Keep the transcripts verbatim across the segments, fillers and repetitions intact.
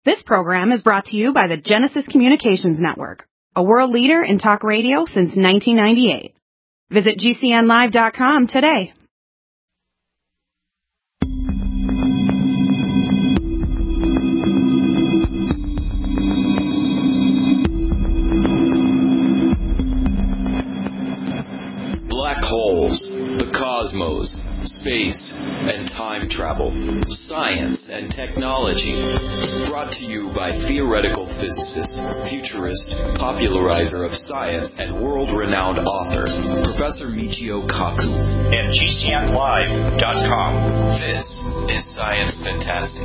This program is brought to you by the Genesis Communications Network, a world leader in talk radio since nineteen ninety-eight. Visit G C N live dot com today. Black holes, the cosmos, space, and time travel, science and technology. Brought to you by theoretical physicist, futurist, popularizer of science, and world-renowned author, Professor Michio Kaku. At G C N live dot com. This is Science Fantastic.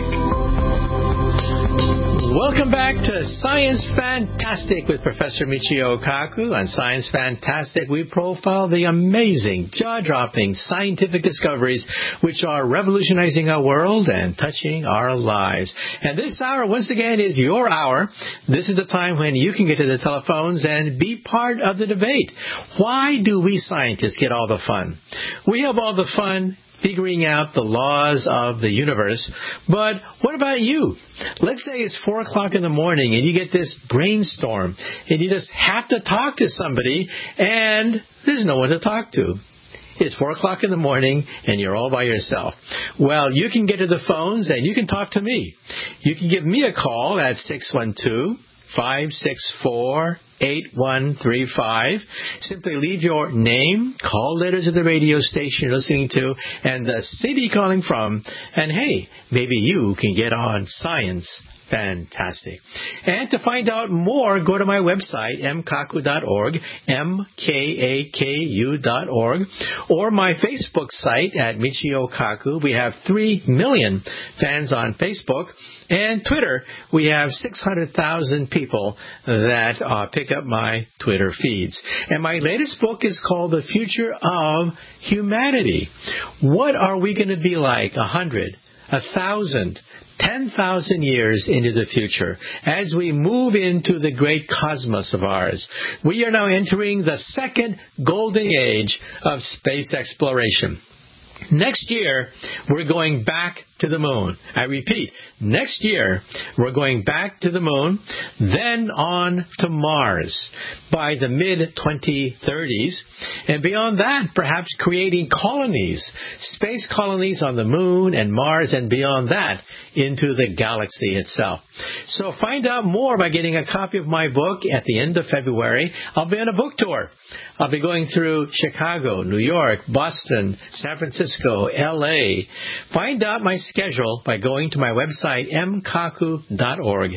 Welcome back to Science Fantastic with Professor Michio Kaku. On Science Fantastic, we profile the amazing, jaw-dropping scientific discoveries which are revolutionizing our world and touching our lives. And this hour, once again, is your hour. This is the time when you can get to the telephones and be part of the debate. Why do we scientists get all the fun? We have all the fun figuring out the laws of the universe. But what about you? Let's say it's four o'clock in the morning and you get this brainstorm and you just have to talk to somebody and there's no one to talk to. It's four o'clock in the morning and you're all by yourself. Well, you can get to the phones and you can talk to me. You can give me a call at six one two, five six four, eight one three five. Simply leave your name, call letters of the radio station you're listening to, and the city calling from. And hey, maybe you can get on Science Fantastic. And to find out more, go to my website, m kaku dot org, M K A K U dot org, or my Facebook site at Michio Kaku. We have three million fans on Facebook. And Twitter, we have six hundred thousand people that uh, pick up my Twitter feeds. And my latest book is called The Future of Humanity. What are we going to be like a hundred, a thousand, ten thousand years into the future as we move into the great cosmos of ours? We are now entering the second golden age of space exploration. Next year, we're going back to the moon. I repeat, next year, we're going back to the moon, then on to Mars by the mid twenty thirties. And beyond that, perhaps creating colonies, space colonies on the moon and Mars, and beyond that, into the galaxy itself. So find out more by getting a copy of my book at the end of February. I'll be on a book tour. I'll be going through Chicago, New York, Boston, San Francisco, L A. Find out my schedule by going to my website, m kaku dot org,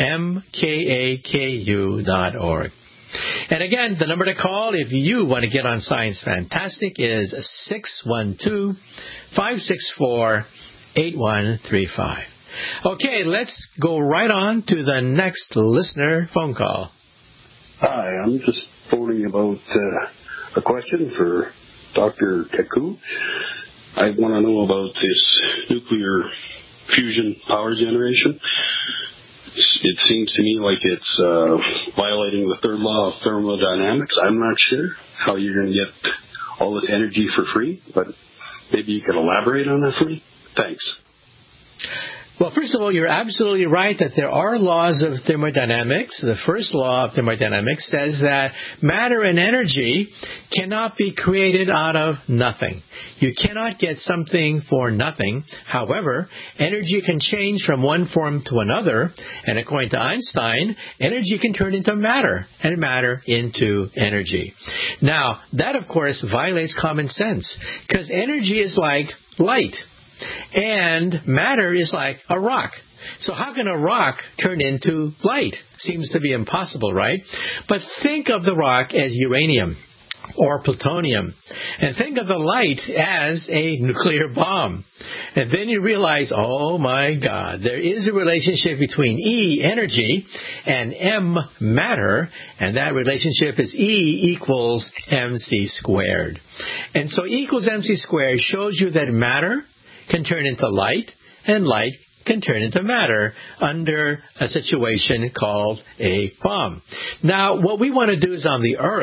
M K A K U dot org. And again, the number to call if you want to get on Science Fantastic is six one two, five six four, eight one three five. Okay, let's go right on to the next listener phone call. Hi, I'm just phoning about uh, a question for Doctor Kaku. I want to know about this nuclear fusion power generation. It seems to me like it's uh, violating the third law of thermodynamics. I'm not sure how you're going to get all this energy for free, but maybe you could elaborate on that for me. Thanks. Well, first of all, you're absolutely right that there are laws of thermodynamics. The first law of thermodynamics says that matter and energy cannot be created out of nothing. You cannot get something for nothing. However, energy can change from one form to another, and according to Einstein, energy can turn into matter, and matter into energy. Now, that, of course, violates common sense, because energy is like light. And matter is like a rock. So how can a rock turn into light? Seems to be impossible, right? But think of the rock as uranium or plutonium. And think of the light as a nuclear bomb. And then you realize, oh my God, there is a relationship between E, energy, and M, matter. And that relationship is E equals mc squared. And so E equals mc squared shows you that matter can turn into light, and light can turn into matter under a situation called a bomb. Now, what we want to do is on the Earth,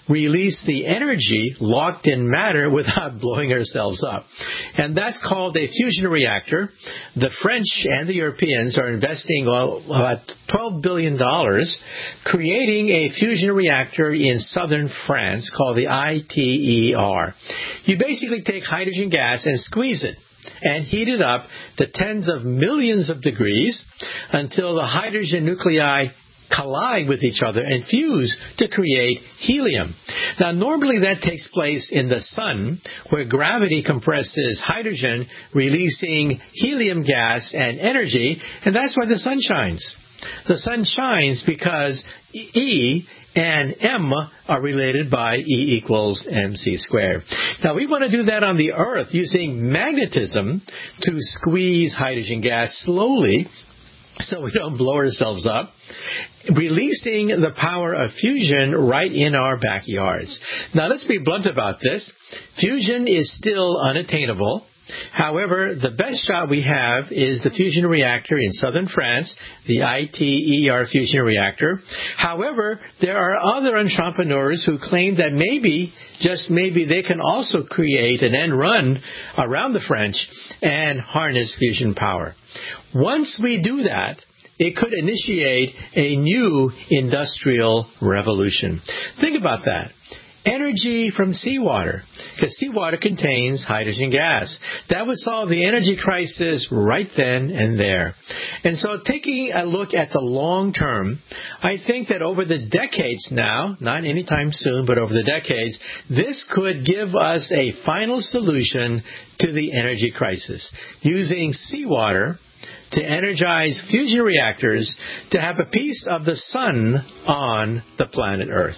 release the energy locked in matter without blowing ourselves up. And that's called a fusion reactor. The French and the Europeans are investing well, about twelve billion dollars creating a fusion reactor in southern France called the I T E R. You basically take hydrogen gas and squeeze it and heat it up to tens of millions of degrees until the hydrogen nuclei collide with each other and fuse to create helium. Now, normally that takes place in the sun, where gravity compresses hydrogen, releasing helium gas and energy, and that's why the sun shines. The sun shines because E and M are related by E equals mc squared. Now, we want to do that on the Earth using magnetism to squeeze hydrogen gas slowly so we don't blow ourselves up, releasing the power of fusion right in our backyards. Now, let's be blunt about this. Fusion is still unattainable. However, the best shot we have is the fusion reactor in southern France, the I T E R fusion reactor. However, there are other entrepreneurs who claim that maybe, just maybe, they can also create an end run around the French and harness fusion power. Once we do that, it could initiate a new industrial revolution. Think about that. Energy from seawater, because seawater contains hydrogen gas. That would solve the energy crisis right then and there. And so taking a look at the long term, I think that over the decades now, not anytime soon, but over the decades, this could give us a final solution to the energy crisis, using seawater to energize fusion reactors to have a piece of the sun on the planet Earth.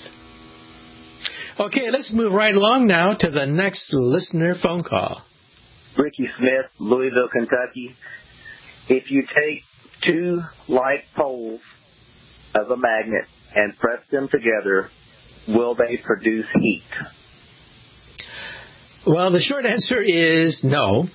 Okay, let's move right along now to the next listener phone call. Ricky Smith, Louisville, Kentucky. If you take two like poles of a magnet and press them together, will they produce heat? Well, the short answer is no.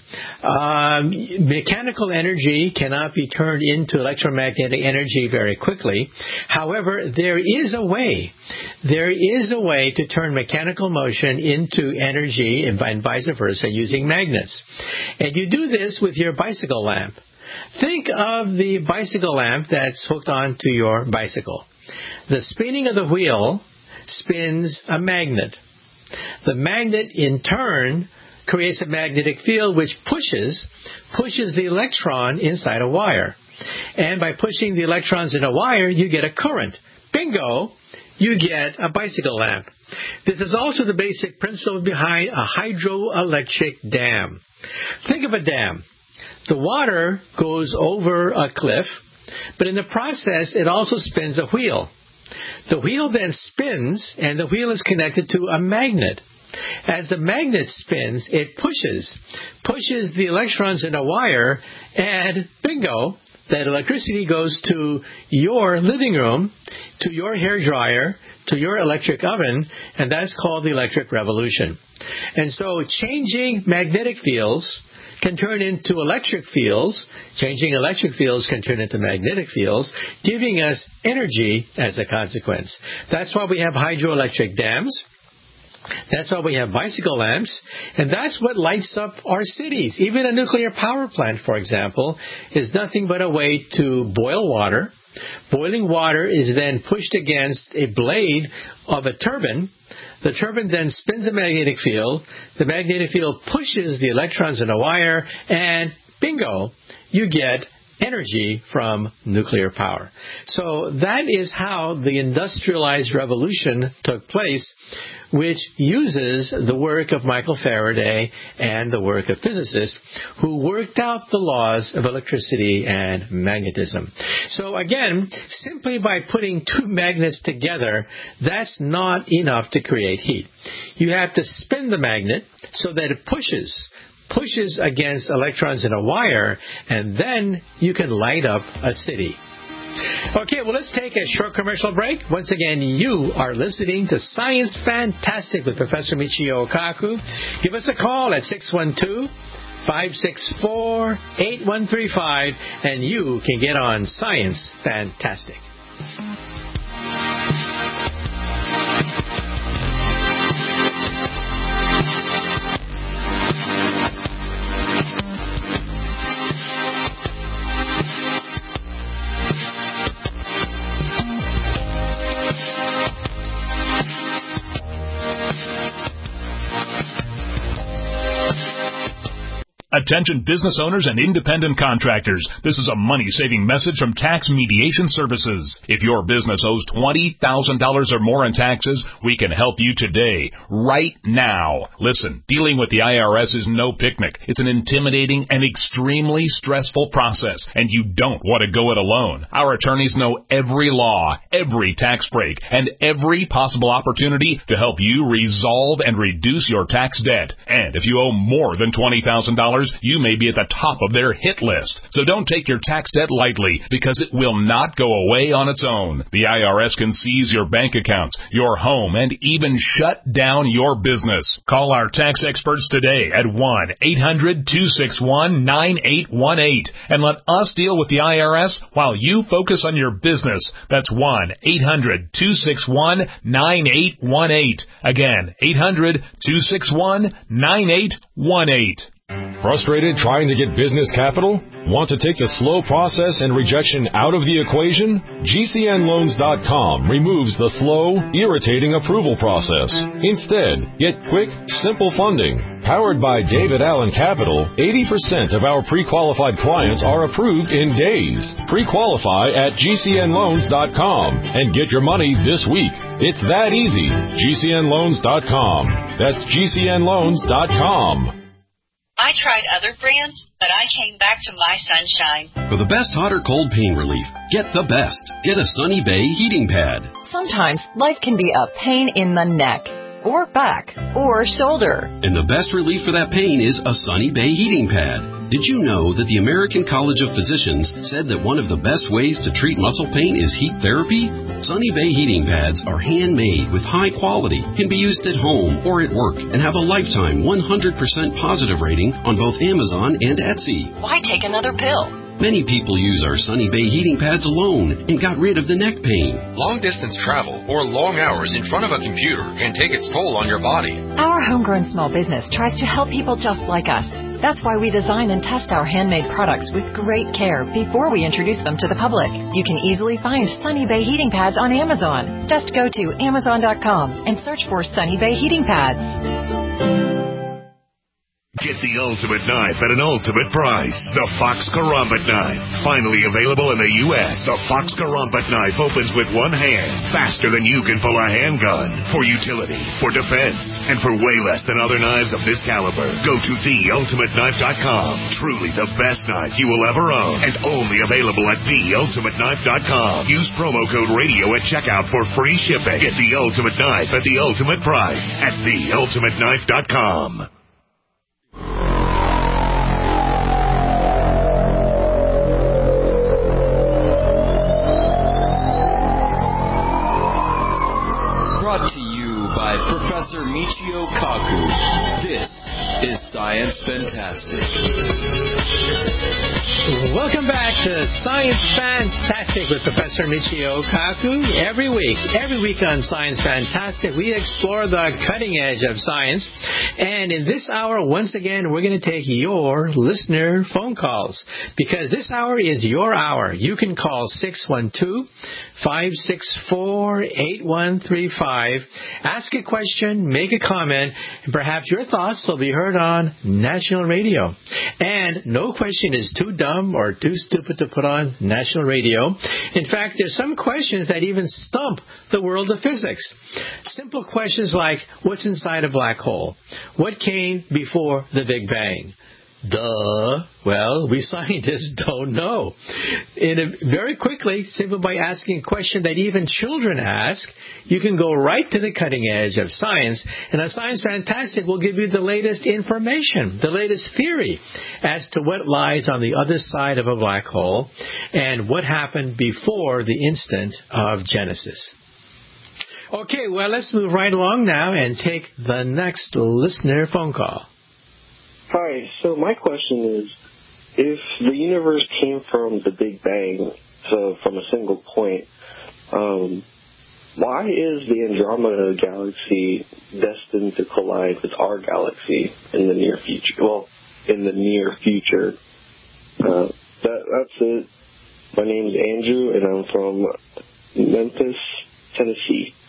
Um, mechanical energy cannot be turned into electromagnetic energy very quickly. However, there is a way. There is a way to turn mechanical motion into energy and vice versa using magnets. And you do this with your bicycle lamp. Think of the bicycle lamp that's hooked onto your bicycle. The spinning of the wheel spins a magnet. The magnet, in turn, creates a magnetic field which pushes, pushes the electron inside a wire. And by pushing the electrons in a wire, you get a current. Bingo! You get a bicycle lamp. This is also the basic principle behind a hydroelectric dam. Think of a dam. The water goes over a cliff, but in the process, it also spins a wheel. The wheel then spins, and the wheel is connected to a magnet. As the magnet spins, it pushes, pushes the electrons in a wire, and bingo, that electricity goes to your living room, to your hairdryer, to your electric oven, and that's called the electric revolution. And so changing magnetic fields can turn into electric fields. Changing electric fields can turn into magnetic fields, giving us energy as a consequence. That's why we have hydroelectric dams. That's why we have bicycle lamps. And that's what lights up our cities. Even a nuclear power plant, for example, is nothing but a way to boil water. Boiling water is then pushed against a blade of a turbine. The turbine then spins a magnetic field. The magnetic field pushes the electrons in a wire, and bingo, you get energy from nuclear power. So that is how the industrialized revolution took place, which uses the work of Michael Faraday and the work of physicists who worked out the laws of electricity and magnetism. So again, simply by putting two magnets together, that's not enough to create heat. You have to spin the magnet so that it pushes, pushes against electrons in a wire, and then you can light up a city. Okay, well, let's take a short commercial break. Once again, you are listening to Science Fantastic with Professor Michio Kaku. Give us a call at six one two, five six four, eight one three five, and you can get on Science Fantastic. Attention business owners and independent contractors. This is a money-saving message from Tax Mediation Services. If your business owes twenty thousand dollars or more in taxes, we can help you today, right now. Listen, dealing with the I R S is no picnic. It's an intimidating and extremely stressful process, and you don't want to go it alone. Our attorneys know every law, every tax break, and every possible opportunity to help you resolve and reduce your tax debt. And if you owe more than twenty thousand dollars, you may be at the top of their hit list. So don't take your tax debt lightly, because it will not go away on its own. The I R S can seize your bank accounts, your home, and even shut down your business. Call our tax experts today at one eight hundred two six one nine eight one eight and let us deal with the I R S while you focus on your business. That's one eight hundred two six one nine eight one eight. Again, eight hundred two six one nine eight one eight. Frustrated trying to get business capital? Want to take the slow process and rejection out of the equation? G C N loans dot com removes the slow, irritating approval process. Instead, get quick, simple funding. Powered by David Allen Capital, eighty percent of our pre-qualified clients are approved in days. Pre-qualify at G C N loans dot com and get your money this week. It's that easy. G C N loans dot com. That's G C N loans dot com. I tried other brands, but I came back to My Sunshine. For the best hot or cold pain relief, get the best. Get a Sunny Bay heating pad. Sometimes life can be a pain in the neck, or back, or shoulder. And the best relief for that pain is a Sunny Bay heating pad. Did you know that the American College of Physicians said that one of the best ways to treat muscle pain is heat therapy? Sunny Bay heating pads are handmade with high quality, can be used at home or at work, and have a lifetime one hundred percent positive rating on both Amazon and Etsy. Why take another pill? Many people use our Sunny Bay heating pads alone and got rid of the neck pain. Long-distance travel or long hours in front of a computer can take its toll on your body. Our homegrown small business tries to help people just like us. That's why we design and test our handmade products with great care before we introduce them to the public. You can easily find Sunny Bay heating pads on Amazon. Just go to amazon dot com and search for Sunny Bay heating pads. Get the ultimate knife at an ultimate price. The Fox Karambit knife. Finally available in the U S The Fox Karambit knife opens with one hand, faster than you can pull a handgun. For utility, for defense, and for way less than other knives of this caliber. Go to the ultimate knife dot com. Truly the best knife you will ever own. And only available at the ultimate knife dot com. Use promo code radio at checkout for free shipping. Get the ultimate knife at the ultimate price at the ultimate knife dot com. Brought to you by Professor Michio Kaku. This is Science Fantastic. Welcome back to Science Fantastic with Professor Michio Kaku. Every week, every week on Science Fantastic, we explore the cutting edge of science. And in this hour, once again, we're going to take your listener phone calls, because this hour is your hour. You can call six one two, five six four, eight one three five. Ask a question, make a comment, and perhaps your thoughts will be heard on national radio. And no question is too dumb or too stupid to put on national radio. In fact, there's some questions that even stump the world of physics. Simple questions like, what's inside a black hole? What came before the Big Bang? Duh. Well, we scientists don't know. In a, very quickly, simply by asking a question that even children ask, you can go right to the cutting edge of science. And on Science Fantastic, we'll give you the latest information, the latest theory as to what lies on the other side of a black hole and what happened before the instant of Genesis. Okay, well, let's move right along now and take the next listener phone call. Hi, so my question is, if the universe came from the Big Bang, so from a single point, um, why is the Andromeda Galaxy destined to collide with our galaxy in the near future? Well, in the near future. Uh, that, that's it. My name is Andrew, and I'm from Memphis, Tennessee.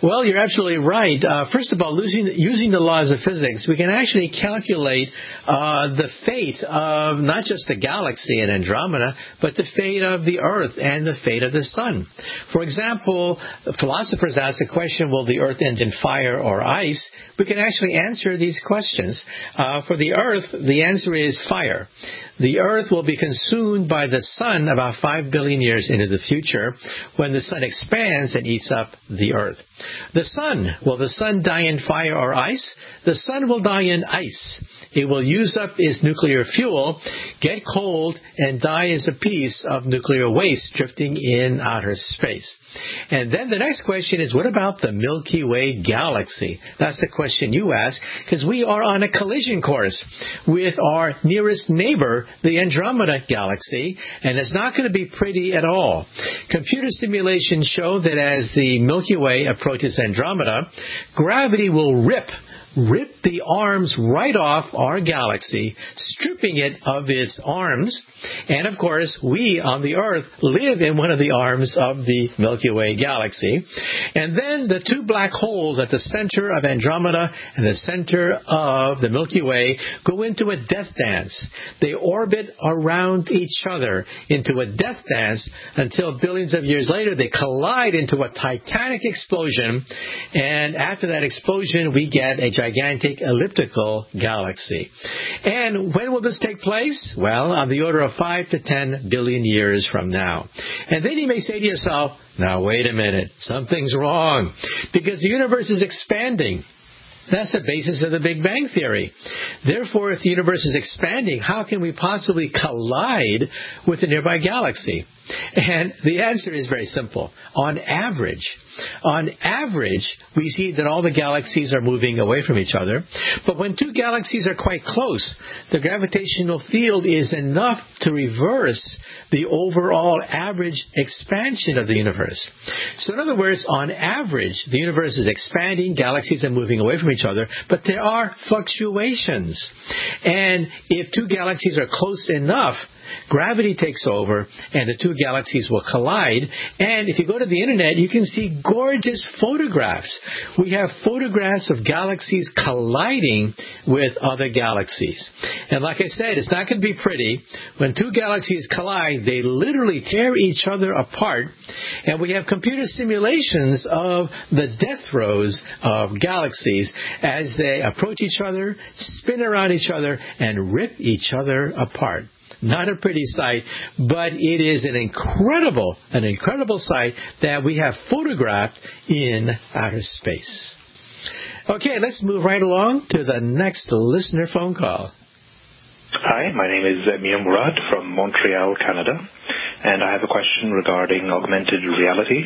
Well, you're absolutely right. Uh, first of all, using, using the laws of physics, we can actually calculate uh, the fate of not just the galaxy in Andromeda, but the fate of the Earth and the fate of the Sun. For example, philosophers ask the question, will the Earth end in fire or ice? We can actually answer these questions. Uh, for the Earth, the answer is fire. The Earth will be consumed by the Sun about five billion years into the future when the Sun expands and eats up the Earth. The Sun, will the Sun die in fire or ice? The Sun will die in ice. It will use up its nuclear fuel, get cold, and die as a piece of nuclear waste drifting in outer space. And then the next question is, what about the Milky Way galaxy? That's the question you ask, because we are on a collision course with our nearest neighbor, the Andromeda galaxy, and it's not going to be pretty at all. Computer simulations show that as the Milky Way approaches Andromeda, gravity will rip rip the arms right off our galaxy, stripping it of its arms. And, of course, we on the Earth live in one of the arms of the Milky Way galaxy. And then the two black holes at the center of Andromeda and the center of the Milky Way go into a death dance. They orbit around each other into a death dance until billions of years later they collide into a titanic explosion. And after that explosion, we get a gigantic elliptical galaxy. And when will this take place? Well, on the order of five to ten billion years from now. And then you may say to yourself, now wait a minute, something's wrong, because the universe is expanding. That's the basis of the Big Bang Theory. Therefore, if the universe is expanding, how can we possibly collide with a nearby galaxy? And the answer is very simple. On average, on average, we see that all the galaxies are moving away from each other. But when two galaxies are quite close, the gravitational field is enough to reverse the overall average expansion of the universe. So in other words, on average, the universe is expanding, galaxies are moving away from each other, but there are fluctuations. And if two galaxies are close enough, gravity takes over and the two galaxies will collide. And if you go to the internet, you can see gorgeous photographs. We have photographs of galaxies colliding with other galaxies. And like I said, it's not going to be pretty. When two galaxies collide, they literally tear each other apart. And we have computer simulations of the death throes of galaxies as they approach each other, spin around each other, and rip each other apart. Not a pretty sight, but it is an incredible, an incredible sight that we have photographed in outer space. Okay, let's move right along to the next listener phone call. Hi, my name is Mia Murad from Montreal, Canada, and I have a question regarding augmented reality.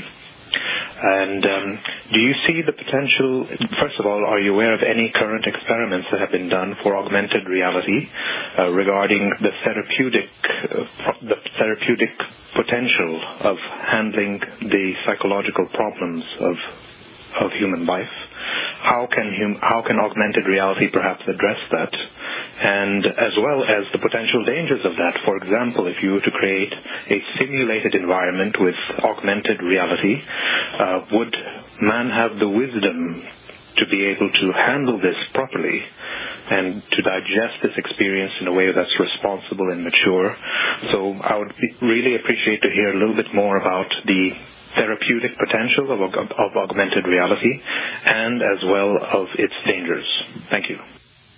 And um, do you see the potential, first of all, are you aware of any current experiments that have been done for augmented reality uh, regarding the therapeutic uh, the therapeutic potential of handling the psychological problems of of human life? How can hum, how can augmented reality perhaps address that? And as well as the potential dangers of that. For example, if you were to create a simulated environment with augmented reality, uh, would man have the wisdom to be able to handle this properly and to digest this experience in a way that's responsible and mature? So I would be, really appreciate to hear a little bit more about the therapeutic potential of, of augmented reality and as well of its dangers. Thank you.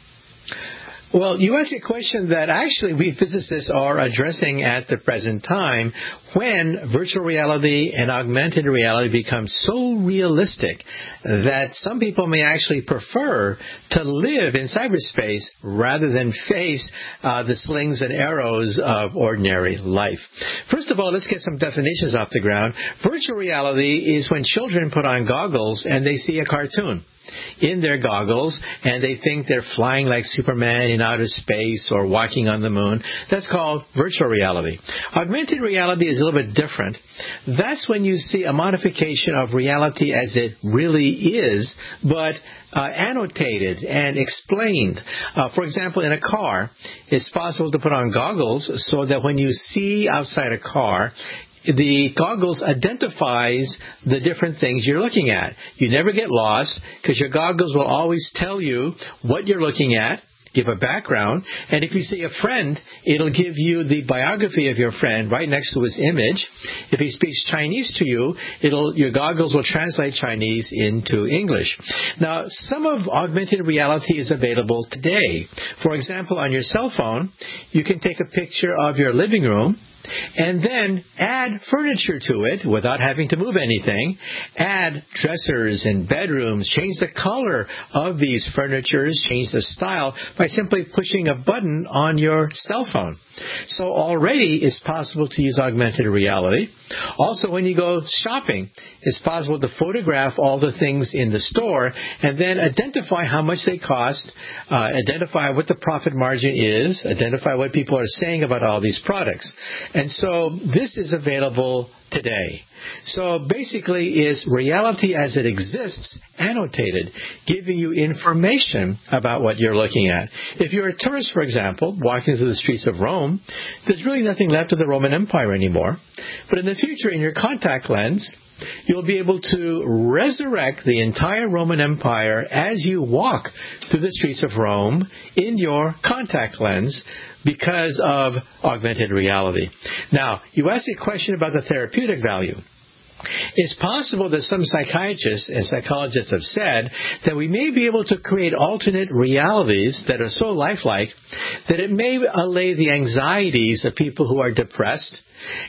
Well, you ask a question that actually we physicists are addressing at the present time when virtual reality and augmented reality become so realistic that some people may actually prefer to live in cyberspace rather than face uh, the slings and arrows of ordinary life. First of all, let's get some definitions off the ground. Virtual reality is when children put on goggles and they see a cartoon in their goggles, and they think they're flying like Superman in outer space or walking on the moon. That's called virtual reality. Augmented reality is a little bit different. That's when you see a modification of reality as it really is, but uh, annotated and explained. Uh, for example, in a car, it's possible to put on goggles so that when you see outside a car, the goggles identifies the different things you're looking at. You never get lost because your goggles will always tell you what you're looking at, give a background, and if you see a friend, it'll give you the biography of your friend right next to his image. If he speaks Chinese to you, it'll your goggles will translate Chinese into English. Now, some of augmented reality is available today. For example, on your cell phone, you can take a picture of your living room and then add furniture to it without having to move anything. Add dressers and bedrooms. Change the color of these furnitures. Change the style by simply pushing a button on your cell phone. So already it's possible to use augmented reality. Also, when you go shopping, it's possible to photograph all the things in the store and then identify how much they cost, uh, identify what the profit margin is, identify what people are saying about all these products. And so this is available today. So basically is reality as it exists annotated, giving you information about what you're looking at. If you're a tourist, for example, walking through the streets of Rome, there's really nothing left of the Roman Empire anymore. But in the future, in your contact lens, you'll be able to resurrect the entire Roman Empire as you walk through the streets of Rome in your contact lens because of augmented reality. Now, you asked a question about the therapeutic value. It's possible that some psychiatrists and psychologists have said that we may be able to create alternate realities that are so lifelike that it may allay the anxieties of people who are depressed.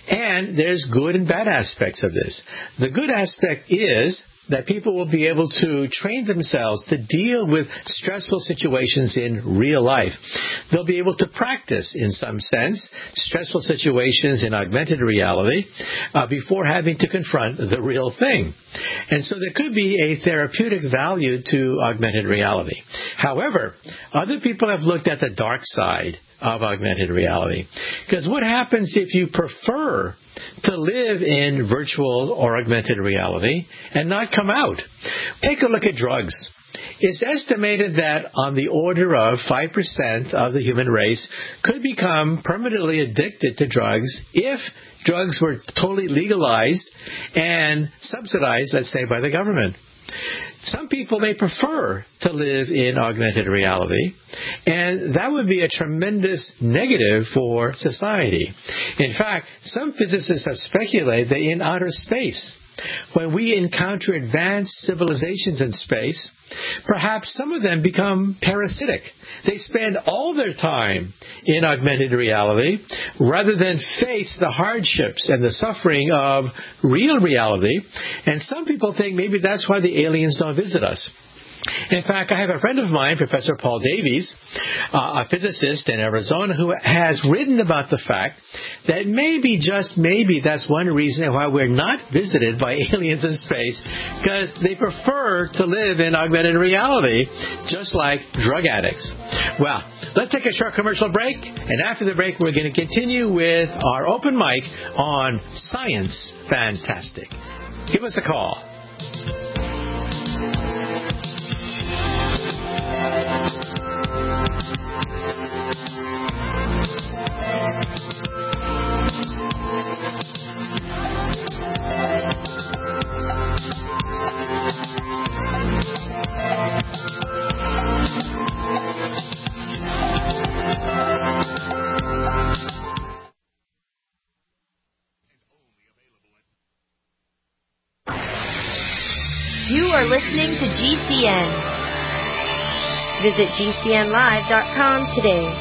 And there's good and bad aspects of this. The good aspect is that people will be able to train themselves to deal with stressful situations in real life. They'll be able to practice, in some sense, stressful situations in augmented reality uh, before having to confront the real thing. And so there could be a therapeutic value to augmented reality. However, other people have looked at the dark side of augmented reality. Because what happens if you prefer to live in virtual or augmented reality and not come out? Take a look at drugs. It's estimated that on the order of five percent of the human race could become permanently addicted to drugs if drugs were totally legalized and subsidized, let's say, by the government. Some people may prefer to live in augmented reality, and that would be a tremendous negative for society. In fact, some physicists have speculated that in outer space, when we encounter advanced civilizations in space, perhaps some of them become parasitic. They spend all their time in augmented reality rather than face the hardships and the suffering of real reality. And some people think maybe that's why the aliens don't visit us. In fact, I have a friend of mine, Professor Paul Davies, uh, a physicist in Arizona, who has written about the fact that maybe, just maybe, that's one reason why we're not visited by aliens in space, because they prefer to live in augmented reality, just like drug addicts. Well, let's take a short commercial break, and after the break, we're going to continue with our open mic on Science Fantastic. Give us a call. You are listening to G C N. Visit G C N live dot com today.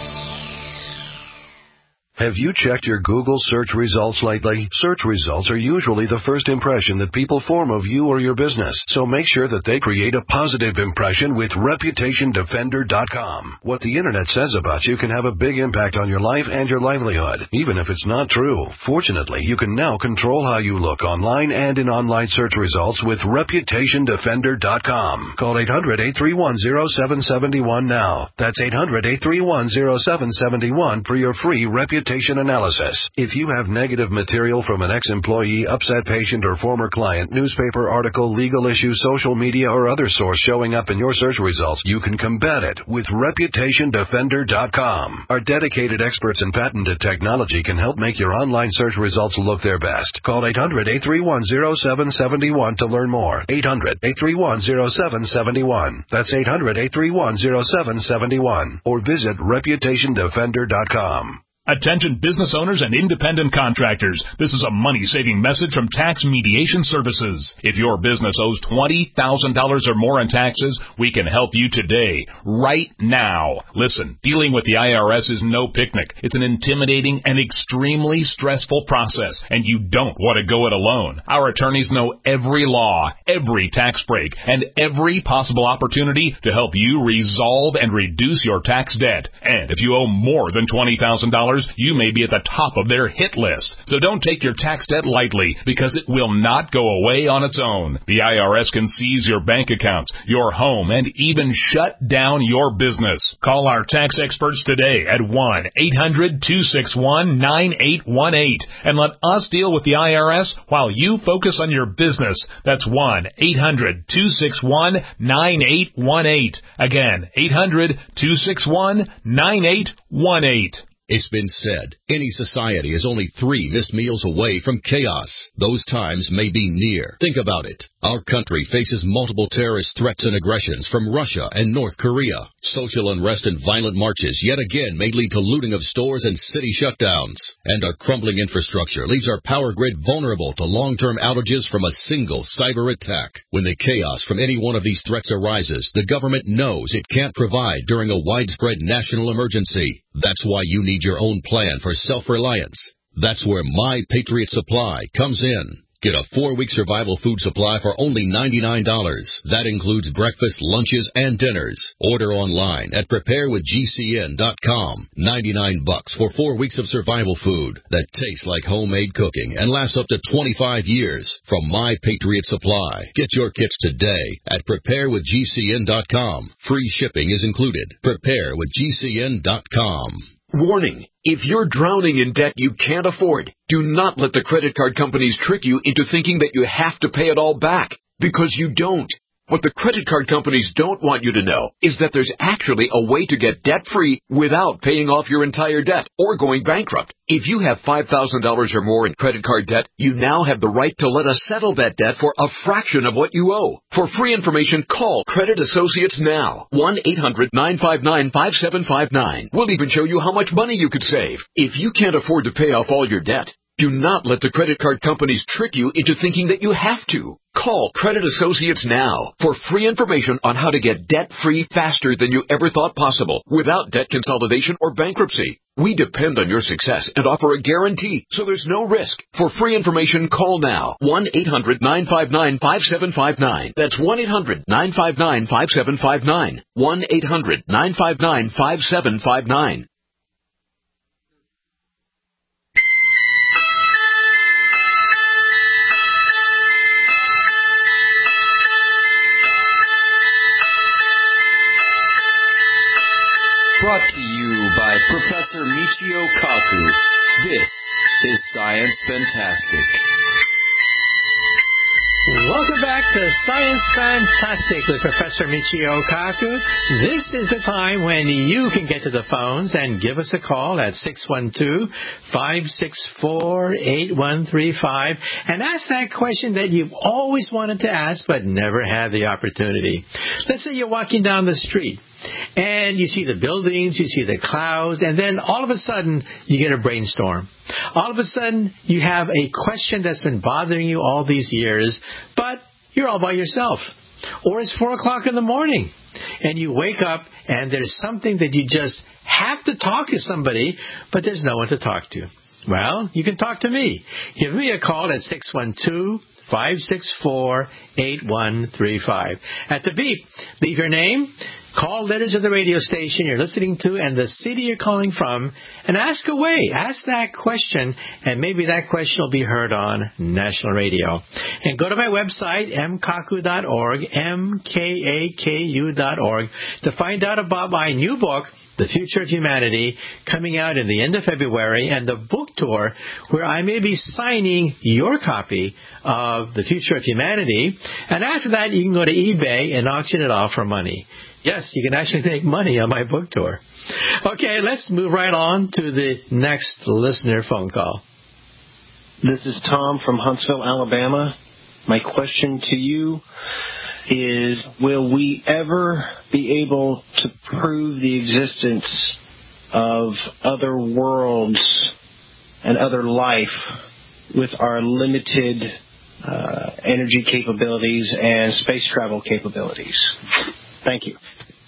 Have you checked your Google search results lately? Search results are usually the first impression that people form of you or your business, so make sure that they create a positive impression with Reputation Defender dot com. What the Internet says about you can have a big impact on your life and your livelihood, even if it's not true. Fortunately, you can now control how you look online and in online search results with Reputation Defender dot com. Call eight hundred, eight three one, zero seven seven one now. That's eight hundred, eight three one, zero seven seven one for your free Reputation reputation analysis. If you have negative material from an ex-employee, upset patient, or former client, newspaper article, legal issue, social media, or other source showing up in your search results, you can combat it with reputation defender dot com. Our dedicated experts in patented technology can help make your online search results look their best. Call eight hundred, eight three one, zero seven seven one to learn more. eight hundred, eight three one, zero seven seven one. That's eight hundred, eight three one, zero seven seven one. Or visit reputation defender dot com. Attention business owners and independent contractors. This is a money-saving message from Tax Mediation Services. If your business owes twenty thousand dollars or more in taxes, we can help you today, right now. Listen, dealing with the I R S is no picnic. It's an intimidating and extremely stressful process, and you don't want to go it alone. Our attorneys know every law, every tax break, and every possible opportunity to help you resolve and reduce your tax debt. And if you owe more than twenty thousand dollars, you may be at the top of their hit list. So don't take your tax debt lightly, because it will not go away on its own. The I R S can seize your bank accounts, your home, and even shut down your business. Call our tax experts today at one eight hundred, two six one, nine eight one eight and let us deal with the I R S while you focus on your business. That's one eight hundred, two six one, nine eight one eight. Again, eight hundred, two six one, nine eight one eight. It's been said, any society is only three missed meals away from chaos. Those times may be near. Think about it. Our country faces multiple terrorist threats and aggressions from Russia and North Korea. Social unrest and violent marches yet again may lead to looting of stores and city shutdowns. And our crumbling infrastructure leaves our power grid vulnerable to long-term outages from a single cyber attack. When the chaos from any one of these threats arises, the government knows it can't provide during a widespread national emergency. That's why you need your own plan for self-reliance. That's where My Patriot Supply comes in. Get a four-week survival food supply for only ninety-nine dollars. That includes breakfast, lunches, and dinners. Order online at prepare with G C N dot com. ninety-nine bucks for four weeks of survival food that tastes like homemade cooking and lasts up to twenty-five years from My Patriot Supply. Get your kits today at prepare with G C N dot com. Free shipping is included. prepare with G C N dot com. Warning. If you're drowning in debt you can't afford, do not let the credit card companies trick you into thinking that you have to pay it all back, because you don't. What the credit card companies don't want you to know is that there's actually a way to get debt-free without paying off your entire debt or going bankrupt. If you have five thousand dollars or more in credit card debt, you now have the right to let us settle that debt for a fraction of what you owe. For free information, call Credit Associates now. one eight hundred, nine five nine, five seven five nine. We'll even show you how much money you could save. If you can't afford to pay off all your debt, do not let the credit card companies trick you into thinking that you have to. Call Credit Associates now for free information on how to get debt-free faster than you ever thought possible without debt consolidation or bankruptcy. We depend on your success and offer a guarantee, so there's no risk. For free information, call now. one eight hundred, nine five nine, five seven five nine. That's one eight hundred, nine five nine, five seven five nine. one eight hundred, nine five nine, five seven five nine. Brought to you by Professor Michio Kaku. This is Science Fantastic. Welcome back to Science Fantastic with Professor Michio Kaku. This is the time when you can get to the phones and give us a call at six one two, five six four, eight one three five and ask that question that you've always wanted to ask but never had the opportunity. Let's say you're walking down the street and you see the buildings, you see the clouds, and then all of a sudden you get a brainstorm. All of a sudden you have a question that's been bothering you all these years, but you're all by yourself. Or it's four o'clock in the morning and you wake up and there's something that you just have to talk to somebody, but there's no one to talk to. Well, you can talk to me. Give me a call at six one two, five six four, eight one three five. At the beep, leave your name, Call letters of the radio station you're listening to and the city you're calling from and ask away. Ask that question, and maybe that question will be heard on national radio. And go to my website, m kaku dot org, M K A K U dot org, to find out about my new book, The Future of Humanity, coming out in the end of February, and the book tour where I may be signing your copy of The Future of Humanity. And after that, you can go to eBay and auction it off for money. Yes, you can actually make money on my book tour. Okay, let's move right on to the next listener phone call. This is Tom from Huntsville, Alabama. My question to you is, will we ever be able to prove the existence of other worlds and other life with our limited uh, energy capabilities and space travel capabilities? Thank you.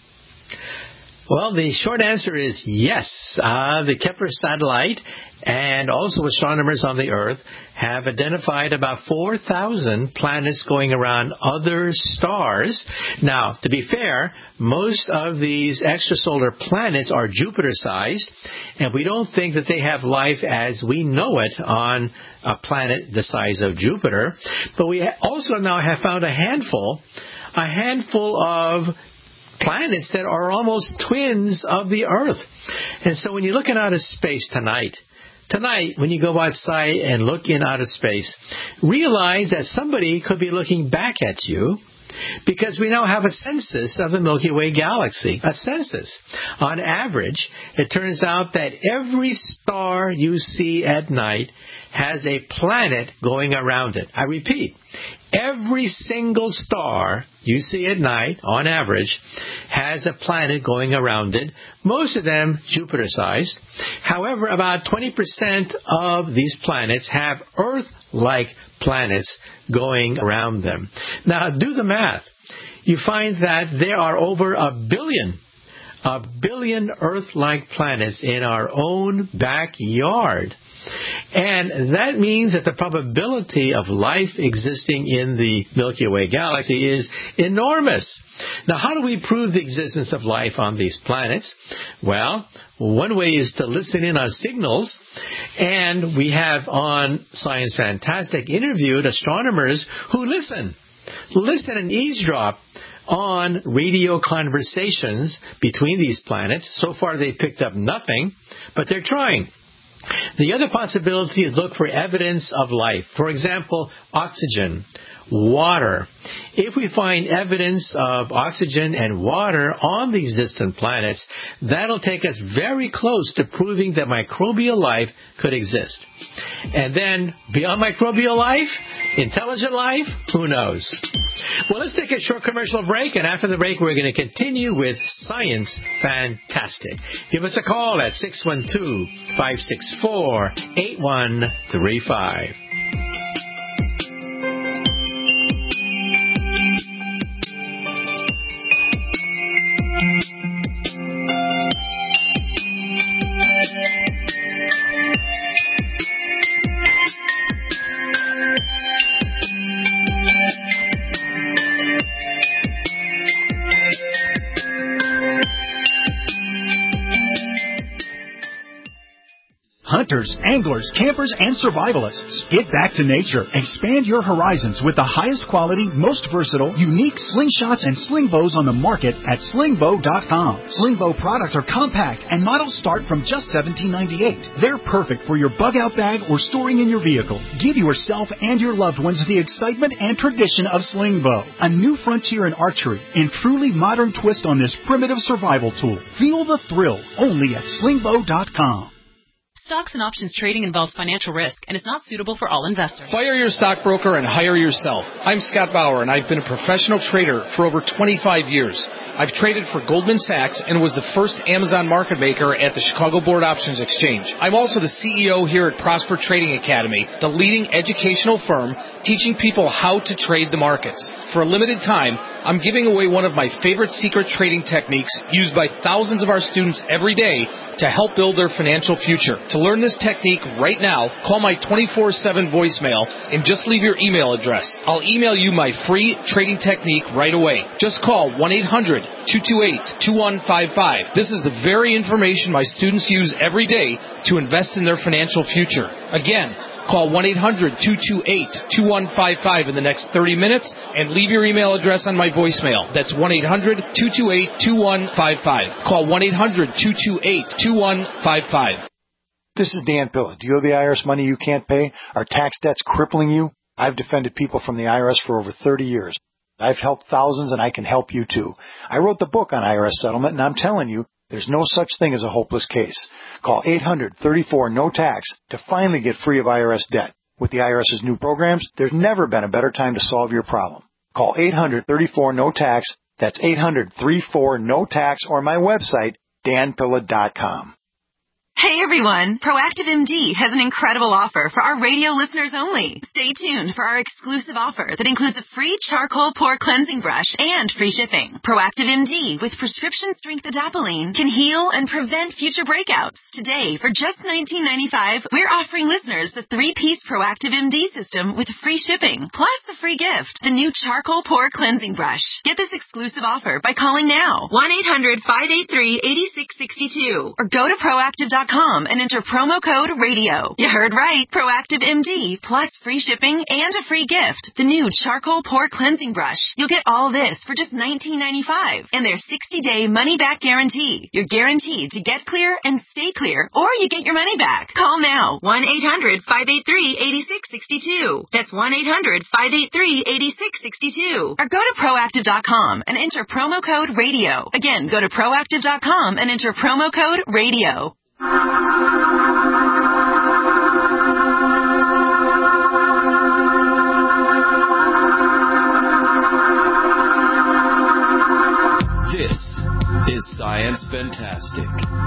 Well, the short answer is yes. Uh, the Kepler satellite and also astronomers on the Earth have identified about four thousand planets going around other stars. Now, to be fair, most of these extrasolar planets are Jupiter-sized, and we don't think that they have life as we know it on a planet the size of Jupiter. But we also now have found a handful a handful of planets that are almost twins of the Earth. And so when you're looking out of space tonight, tonight when you go outside and look in outer space, realize that somebody could be looking back at you, because we now have a census of the Milky Way galaxy. A census. On average, it turns out that every star you see at night has a planet going around it. I repeat, every single star you see at night, on average, has a planet going around it, most of them Jupiter-sized. However, about twenty percent of these planets have Earth-like planets going around them. Now, do the math. You find that there are over a billion, a billion Earth-like planets in our own backyard. And that means that the probability of life existing in the Milky Way galaxy is enormous. Now, how do we prove the existence of life on these planets? Well, one way is to listen in on signals. And we have on Science Fantastic interviewed astronomers who listen. Listen and eavesdrop on radio conversations between these planets. So far, they've picked up nothing, but they're trying. The other possibility is look for evidence of life. For example, oxygen, water. If we find evidence of oxygen and water on these distant planets, that'll take us very close to proving that microbial life could exist. And then, beyond microbial life, intelligent life, who knows? Well, let's take a short commercial break, and after the break, we're going to continue with Science Fantastic. Give us a call at six one two, five six four, eight one three five. Hunters, anglers, campers, and survivalists. Get back to nature. Expand your horizons with the highest quality, most versatile, unique slingshots and sling bows on the market at sling bow dot com. Sling bow products are compact and models start from just seventeen ninety-eight. They're perfect for your bug-out bag or storing in your vehicle. Give yourself and your loved ones the excitement and tradition of sling bow. A new frontier in archery and truly modern twist on this primitive survival tool. Feel the thrill only at sling bow dot com. Stocks and options trading involves financial risk and is not suitable for all investors. Fire your stockbroker and hire yourself. I'm Scott Bauer, and I've been a professional trader for over twenty-five years. I've traded for Goldman Sachs and was the first Amazon market maker at the Chicago Board Options Exchange. I'm also the C E O here at Prosper Trading Academy, the leading educational firm teaching people how to trade the markets. For a limited time, I'm giving away one of my favorite secret trading techniques used by thousands of our students every day to help build their financial future. To learn this technique right now, call my twenty-four seven voicemail and just leave your email address. I'll email you my free trading technique right away. Just call one eight hundred two two eight two one five five. This is the very information my students use every day to invest in their financial future. Again, call one eight hundred two two eight two one five five in the next thirty minutes and leave your email address on my voicemail. That's one eight hundred two two eight two one five five. Call one eight hundred two two eight two one five five. This is Dan Pilla. Do you owe the I R S money you can't pay? Are tax debts crippling you? I've defended people from the I R S for over thirty years. I've helped thousands, and I can help you too. I wrote the book on I R S settlement, and I'm telling you, there's no such thing as a hopeless case. Call eight hundred thirty-four no tax to finally get free of I R S debt. With the IRS's new programs, there's never been a better time to solve your problem. Call eight hundred thirty-four no tax. That's eight hundred thirty-four no tax, or my website, dan pilla dot com. Hey everyone, Proactive M D has an incredible offer for our radio listeners only. Stay tuned for our exclusive offer that includes a free charcoal pore cleansing brush and free shipping. Proactive M D with prescription strength adapalene can heal and prevent future breakouts. Today, for just nineteen ninety-five dollars, we're offering listeners the three-piece Proactive M D system with free shipping, plus a free gift, the new charcoal pore cleansing brush. Get this exclusive offer by calling now, one eight hundred five eight three eight six six two, or go to proactive dot com and enter promo code radio. You heard right. Proactive M D plus free shipping and a free gift, the new charcoal pore cleansing brush. You'll get all this for just nineteen ninety-five dollars and their sixty-day money-back guarantee. You're guaranteed to get clear and stay clear, or you get your money back. Call now, one eight hundred five eight three eight six six two. That's one eight hundred five eight three eight six six two. Or go to proactive dot com and enter promo code radio. Again, go to proactive dot com and enter promo code radio. This is Science Fantastic.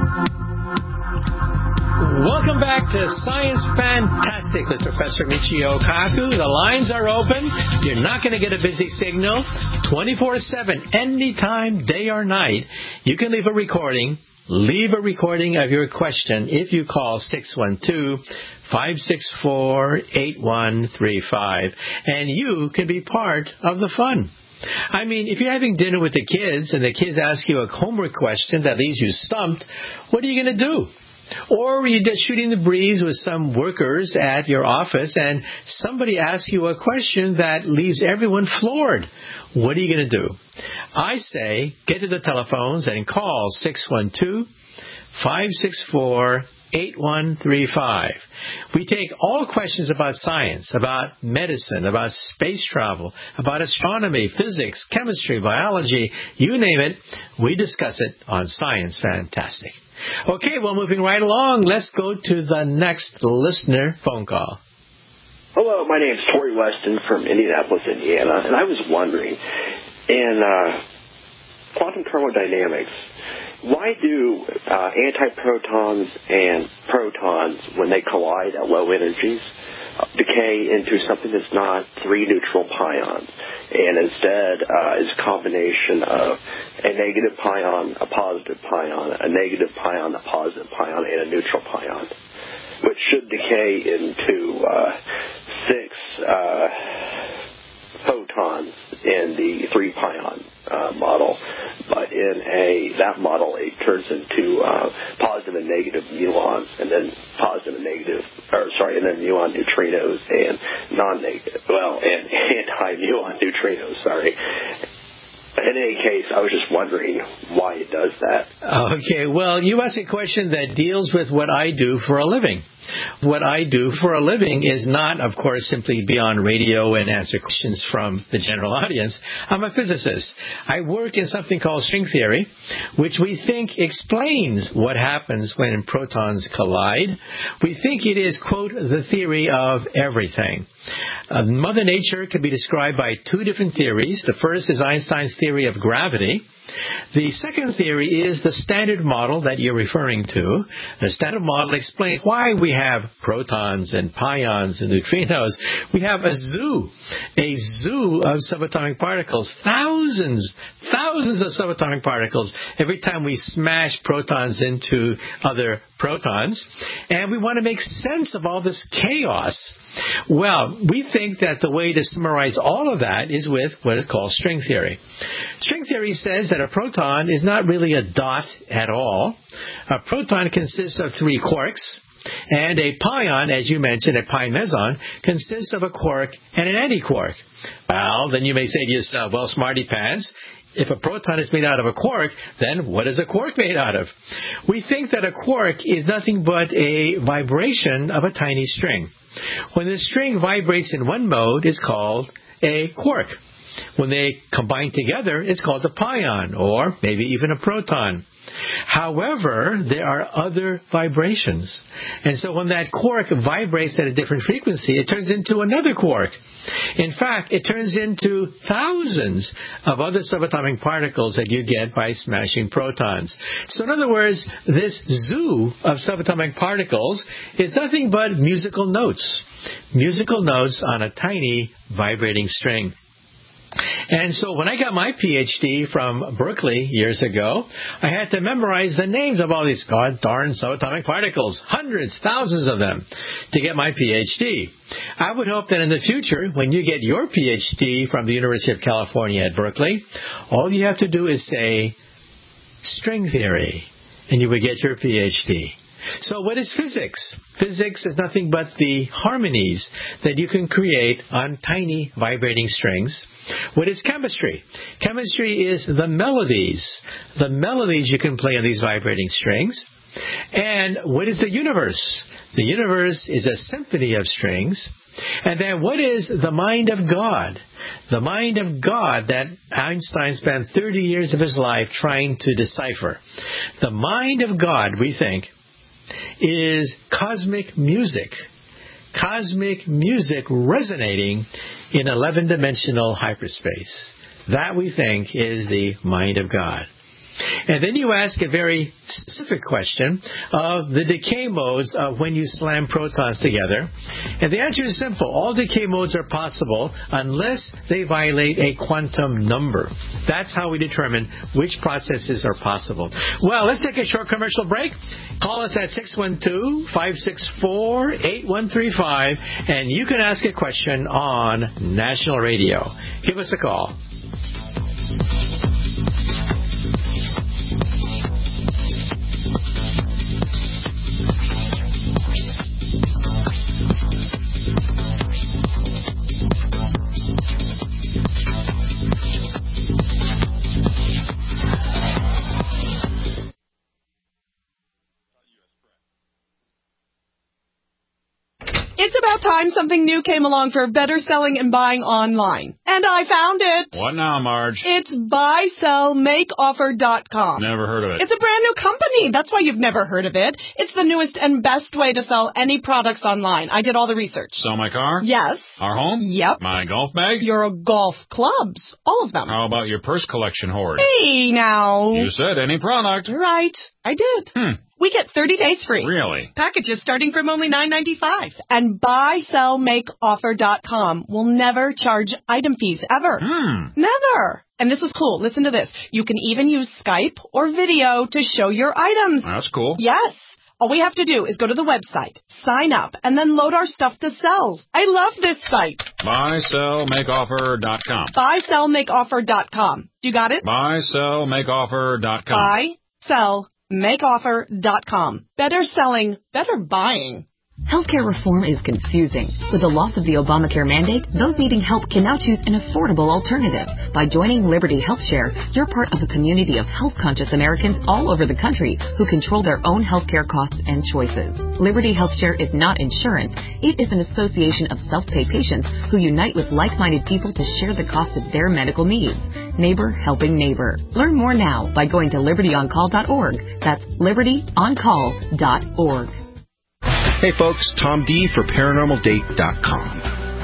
Welcome back to Science Fantastic with Professor Michio Kaku. The lines are open. You're not going to get a busy signal. twenty-four seven, anytime, day or night. You can leave a recording. Leave a recording of your question if you call six one two, five six four, eight one three five. And you can be part of the fun. I mean, if you're having dinner with the kids and the kids ask you a homework question that leaves you stumped, what are you going to do? Or you're just shooting the breeze with some workers at your office and somebody asks you a question that leaves everyone floored. What are you going to do? I say, get to the telephones and call six one two, five six four, eight one three five. We take all questions about science, about medicine, about space travel, about astronomy, physics, chemistry, biology, you name it. We discuss it on Science Fantastic. Okay, well, moving right along, let's go to the next listener phone call. Hello, my name is Tori Weston from Indianapolis, Indiana, and I was wondering, in uh, quantum thermodynamics, why do uh, antiprotons and protons, when they collide at low energies, uh, decay into something that's not three neutral pions, and instead uh, is a combination of a negative pion, a positive pion, a negative pion, a positive pion, and a neutral pion, which should decay into uh, six uh, photons in the three pion uh, model, but in a that model it turns into uh, positive and negative muons, and then positive and negative, or sorry, and then muon neutrinos and non-negative, well, and anti-muon neutrinos. Sorry. In any case, I was just wondering why it does that. Okay, well, you asked a question that deals with what I do for a living. What I do for a living is not, of course, simply be on radio and answer questions from the general audience. I'm a physicist. I work in something called string theory, which we think explains what happens when protons collide. We think it is, quote, the theory of everything. Uh, Mother Nature can be described by two different theories. The first is Einstein's theory of gravity, The second theory is the Standard Model that you're referring to. The Standard Model explains why we have protons and pions and neutrinos. We have a zoo, a zoo of subatomic particles, thousands, thousands of subatomic particles every time we smash protons into other protons. And we want to make sense of all this chaos. Well, we think that the way to summarize all of that is with what is called string theory. String theory says that a proton is not really a dot at all. A proton consists of three quarks, and a pion, as you mentioned, a pi meson, consists of a quark and an antiquark. Well, then you may say to yourself, well, smarty pants, if a proton is made out of a quark, then what is a quark made out of? We think that a quark is nothing but a vibration of a tiny string. When the string vibrates in one mode, it's called a quark. When they combine together, it's called a pion, or maybe even a proton. However, there are other vibrations. And so when that quark vibrates at a different frequency, it turns into another quark. In fact, it turns into thousands of other subatomic particles that you get by smashing protons. So in other words, this zoo of subatomic particles is nothing but musical notes. Musical notes on a tiny vibrating string. And so when I got my P H D from Berkeley years ago, I had to memorize the names of all these god darn subatomic particles, hundreds, thousands of them, to get my P H D. I would hope that in the future, when you get your P H D from the University of California at Berkeley, all you have to do is say string theory, and you would get your P H D. So what is physics? Physics is nothing but the harmonies that you can create on tiny vibrating strings. What is chemistry? Chemistry is the melodies. The melodies you can play on these vibrating strings. And what is the universe? The universe is a symphony of strings. And then what is the mind of God? The mind of God that Einstein spent thirty years of his life trying to decipher. The mind of God, we think, is cosmic music. Cosmic music resonating in eleven-dimensional hyperspace. That, we think, is the mind of God. And then you ask a very specific question of the decay modes of when you slam protons together. And the answer is simple. All decay modes are possible unless they violate a quantum number. That's how we determine which processes are possible. Well, let's take a short commercial break. Call us at six one two, five six four, eight one three five, and you can ask a question on National Radio. Give us a call. It's about time something new came along for better selling and buying online. And I found it. What now, Marge? It's buy sell make offer dot com. Never heard of it. It's a brand new company. That's why you've never heard of it. It's the newest and best way to sell any products online. I did all the research. Sell my car? Yes. Our home? Yep. My golf bag? Your golf clubs. All of them. How about your purse collection hoard? Hey, now. You said any product. Right. I did. Hmm. We get thirty days free. Really? Packages starting from only nine ninety-five. And buy sell make offer dot com will never charge item fees, ever. Hmm. Never. And this is cool. Listen to this. You can even use Skype or video to show your items. That's cool. Yes. All we have to do is go to the website, sign up, and then load our stuff to sell. I love this site. buy sell make offer dot com. buy sell make offer dot com. You got it? buy sell make offer dot com. buy sell make offer dot com. Better selling, better buying. Healthcare reform is confusing. With the loss of the Obamacare mandate, those needing help can now choose an affordable alternative. By joining Liberty HealthShare, you're part of a community of health-conscious Americans all over the country who control their own healthcare costs and choices. Liberty HealthShare is not insurance. It is an association of self-pay patients who unite with like-minded people to share the cost of their medical needs. Neighbor helping neighbor. Learn more now by going to liberty on call dot org. That's liberty on call dot org. Hey folks, Tom D for paranormal date dot com.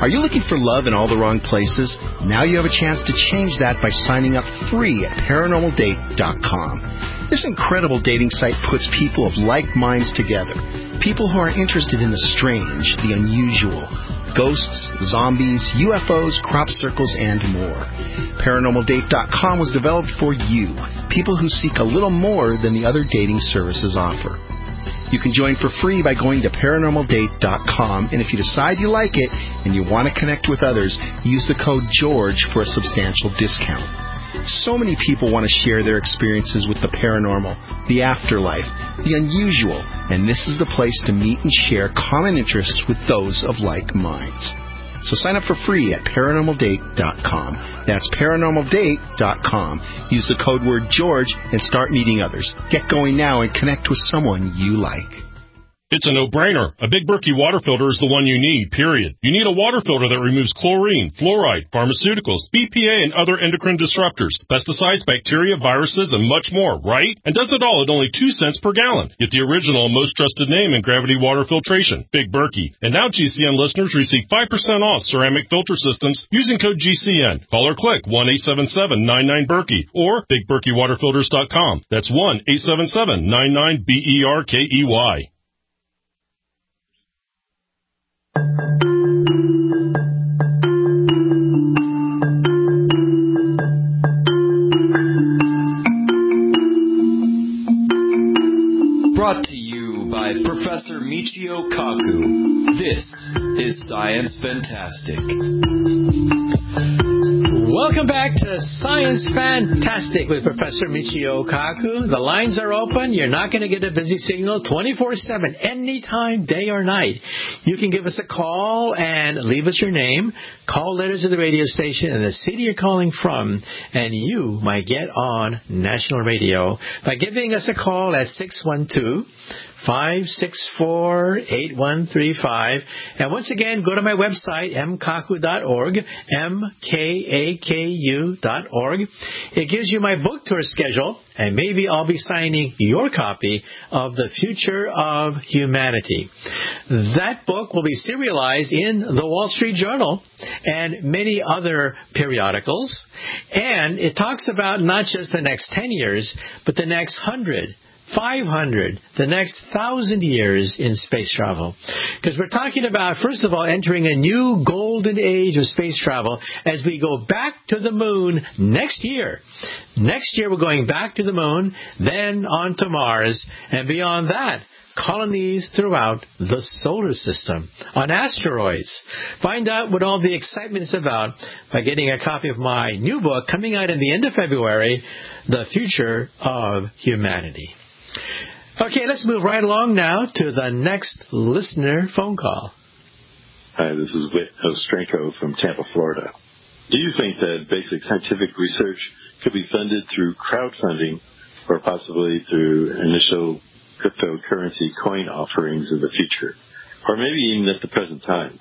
Are you looking for love in all the wrong places? Now you have a chance to change that by signing up free at paranormal date dot com. This incredible dating site puts people of like minds together. People who are interested in the strange, the unusual, ghosts, zombies, U F Os, crop circles, and more. paranormal date dot com was developed for you, people who seek a little more than the other dating services offer. You can join for free by going to paranormal date dot com, and if you decide you like it and you want to connect with others, use the code GEORGE for a substantial discount. So many people want to share their experiences with the paranormal, the afterlife, the unusual, and this is the place to meet and share common interests with those of like minds. So sign up for free at paranormal date dot com. That's paranormal date dot com. Use the code word George and start meeting others. Get going now and connect with someone you like. It's a no-brainer. A Big Berkey water filter is the one you need, period. You need a water filter that removes chlorine, fluoride, pharmaceuticals, B P A, and other endocrine disruptors, pesticides, bacteria, viruses, and much more, right? And does it all at only two cents per gallon. Get the original and most trusted name in gravity water filtration, Big Berkey. And now G C N listeners receive five percent off ceramic filter systems using code G C N. Call or click one eight seven seven nine nine Berkey or big berkey water filters dot com. That's one eight seven seven nine nine B E R K E Y. Brought to you by Professor Michio Kaku. This is Science Fantastic. Welcome back to Science Fantastic with Professor Michio Kaku. The lines are open. You're not going to get a busy signal twenty-four seven, anytime, day or night. You can give us a call and leave us your name, call letters of the radio station, and the city you're calling from, and you might get on national radio by giving us a call at six one two, five six four, eight one three five. And once again, go to my website, m kaku dot org, M K A K U dot org. It gives you my book tour schedule, and maybe I'll be signing your copy of The Future of Humanity. That book will be serialized in the Wall Street Journal and many other periodicals. And it talks about not just the next ten years, but the next hundred, five hundred, the next thousand years in space travel. Because we're talking about, first of all, entering a new golden age of space travel as we go back to the moon next year. Next year we're going back to the moon, then on to Mars, and beyond that, colonies throughout the solar system, on asteroids. Find out what all the excitement is about by getting a copy of my new book coming out in the end of February, The Future of Humanity. Okay, let's move right along now to the next listener phone call. Hi, this is Whit Ostrenko from Tampa, Florida. Do you think that basic scientific research could be funded through crowdfunding or possibly through initial cryptocurrency coin offerings in the future, or maybe even at the present time?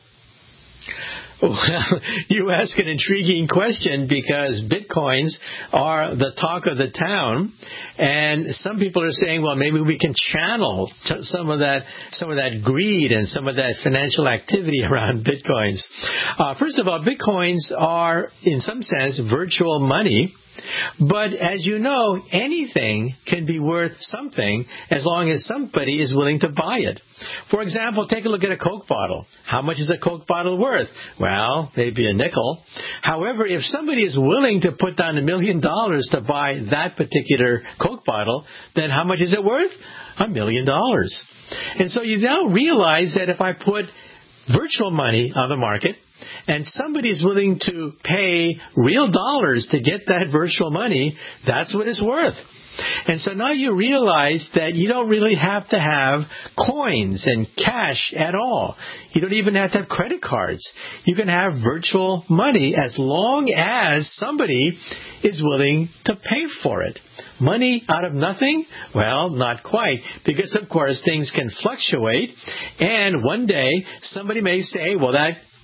Well, you ask an intriguing question because Bitcoins are the talk of the town, and some people are saying, well, maybe we can channel some of that, some of that greed and some of that financial activity around Bitcoins. Uh, first of all, Bitcoins are, in some sense, virtual money. But as you know, anything can be worth something as long as somebody is willing to buy it. For example, take a look at a Coke bottle. How much is a Coke bottle worth? Well, maybe a nickel. However, if somebody is willing to put down a million dollars to buy that particular Coke bottle, then how much is it worth? A million dollars. And so you now realize that if I put virtual money on the market, and somebody is willing to pay real dollars to get that virtual money, that's what it's worth. And so now you realize that you don't really have to have coins and cash at all. You don't even have to have credit cards. You can have virtual money as long as somebody is willing to pay for it. Money out of nothing? Well, not quite, because of course things can fluctuate, and one day somebody may say, well, that Coke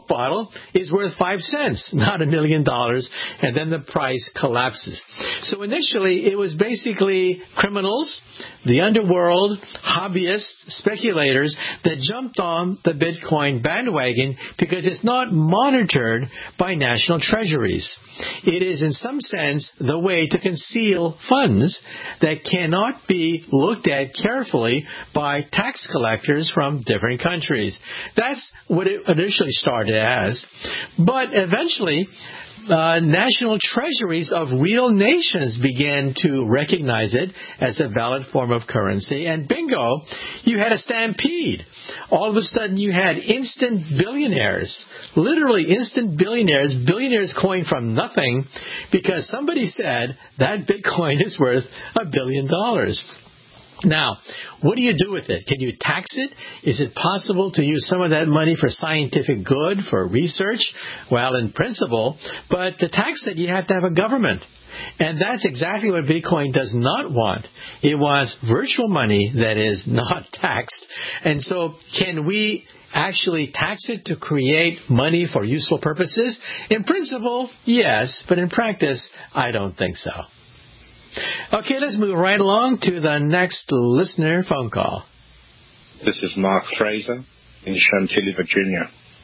bottle is worth five cents, not a million dollars, and then the price collapses. So initially, it was basically criminals, the underworld, hobbyists, speculators that jumped on the Bitcoin bandwagon because it's not monitored by national treasuries. It is, in some sense, the way to conceal funds that cannot be looked at carefully by tax collectors from different countries. That's what it initially started as. But eventually, Uh, national treasuries of real nations began to recognize it as a valid form of currency. And bingo, you had a stampede. All of a sudden, you had instant billionaires, literally instant billionaires, billionaires coined from nothing because somebody said that Bitcoin is worth a billion dollars. Now, what do you do with it? Can you tax it? Is it possible to use some of that money for scientific good, for research? Well, in principle, but to tax it, you have to have a government. And that's exactly what Bitcoin does not want. It wants virtual money that is not taxed. And so can we actually tax it to create money for useful purposes? In principle, yes, but in practice, I don't think so. Okay, let's move right along to the next listener phone call. This is Mark Fraser in Chantilly, Virginia.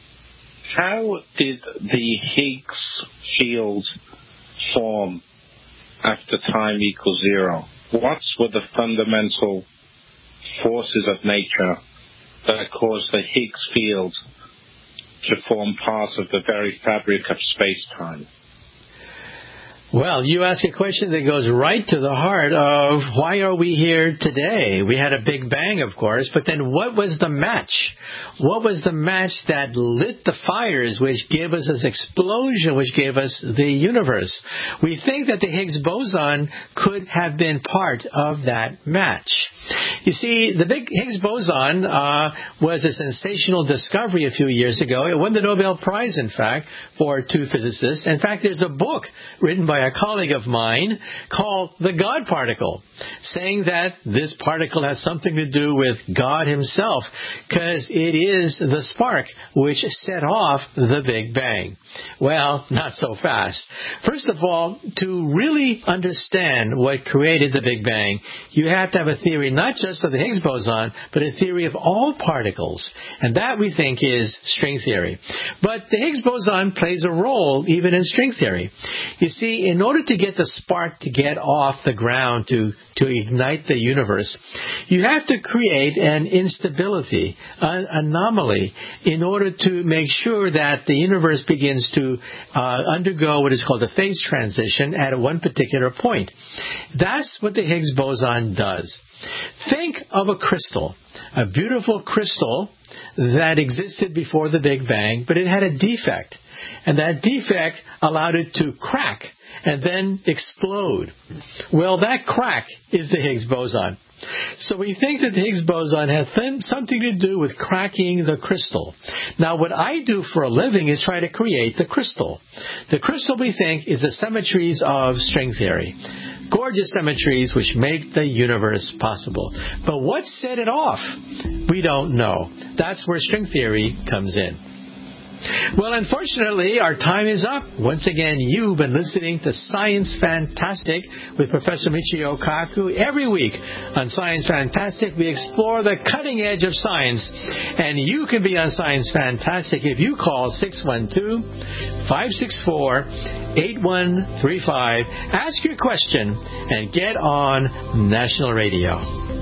How did the Higgs field form after time equals zero? What were the fundamental forces of nature that caused the Higgs field to form part of the very fabric of space-time? Well, you ask a question that goes right to the heart of why are we here today? We had a big bang, of course, but then what was the match? What was the match that lit the fires which gave us this explosion, which gave us the universe? We think that the Higgs boson could have been part of that match. You see, the big Higgs boson uh, was a sensational discovery a few years ago. It won the Nobel Prize, in fact, for two physicists. In fact, there's a book written by a colleague of mine called The God Particle, saying that this particle has something to do with God himself because it is the spark which set off the Big Bang. Well, not so fast. First of all, to really understand what created the Big Bang, you have to have a theory not just of the Higgs boson, but a theory of all particles. And that, we think, is string theory. But the Higgs boson plays a role even in string theory. You see, in order to get the spark to get off the ground to, to ignite the universe, you have to create an instability, an anomaly, in order to make sure that the universe begins to uh, undergo what is called a phase transition at one particular point. That's what the Higgs boson does. Think of a crystal, a beautiful crystal that existed before the Big Bang, but it had a defect. And that defect allowed it to crack and then explode. Well, that crack is the Higgs boson. So we think that the Higgs boson has something to do with cracking the crystal. Now, what I do for a living is try to create the crystal. The crystal, we think, is the symmetries of string theory. Gorgeous symmetries which make the universe possible. But what set it off? We don't know. That's where string theory comes in. Well, unfortunately, our time is up. Once again, you've been listening to Science Fantastic with Professor Michio Kaku. Every week on Science Fantastic, we explore the cutting edge of science. And you can be on Science Fantastic if you call six one two, five six four, eight one three five. Ask your question and get on National Radio.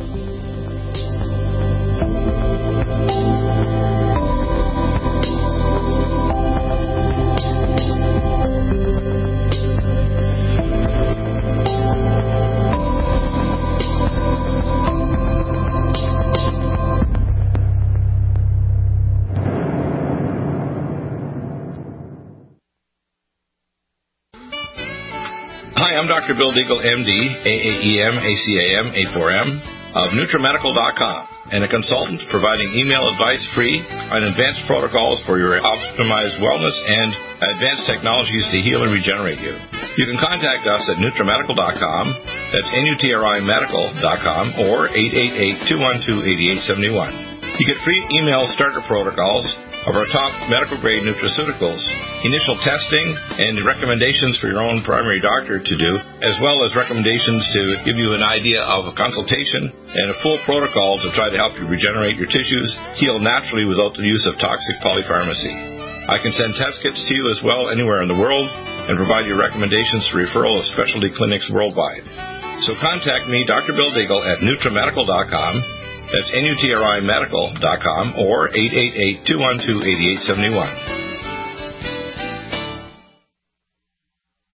Hi, I'm Doctor Bill Deagle, M D, A A E M, A C A M, A four M, of Nutramedical dot com, and a consultant providing email advice free on advanced protocols for your optimized wellness and advanced technologies to heal and regenerate you. You can contact us at Nutramedical dot com, that's N U T R I Medical dot com, or eight eight eight, two one two, eight eight seven one. You get free email starter protocols of our top medical-grade nutraceuticals, initial testing, and recommendations for your own primary doctor to do, as well as recommendations to give you an idea of a consultation and a full protocol to try to help you regenerate your tissues, heal naturally without the use of toxic polypharmacy. I can send test kits to you as well anywhere in the world and provide you recommendations for referral of specialty clinics worldwide. So contact me, Doctor Bill Deagle, at NutriMedical dot com. That's N U T R I medical dot com or eight eight eight, two one two, eight eight seven one.